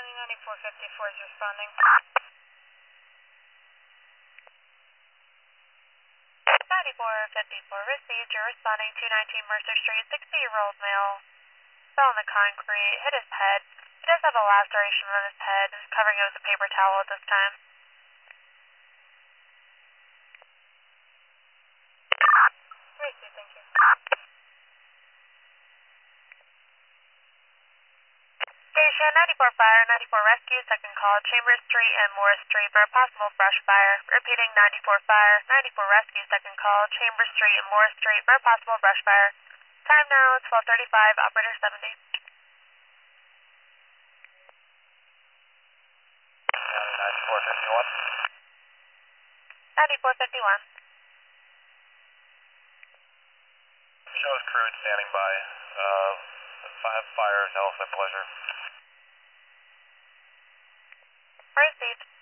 9454 is responding. 9454 received. You're responding 219 Mercer Street. 60-year-old male fell on the concrete, hit his head. He does have a laceration on his head, covering it with a paper towel at this time. Received, thank you. Station 94 Fire, 94 Rescue, second call, Chambers Street and Morris Street for a possible brush fire. Repeating 94 Fire, 94 Rescue, second call, Chambers Street and Morris Street for a possible brush fire. Time now, 12:35, operator 70. 9451. Shows crew standing by. Fire, no, my pleasure. Received.